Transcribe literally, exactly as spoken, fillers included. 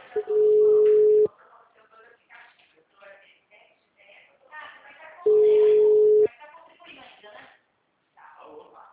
Ah, você vai estar contribuindo ainda, né? Tá.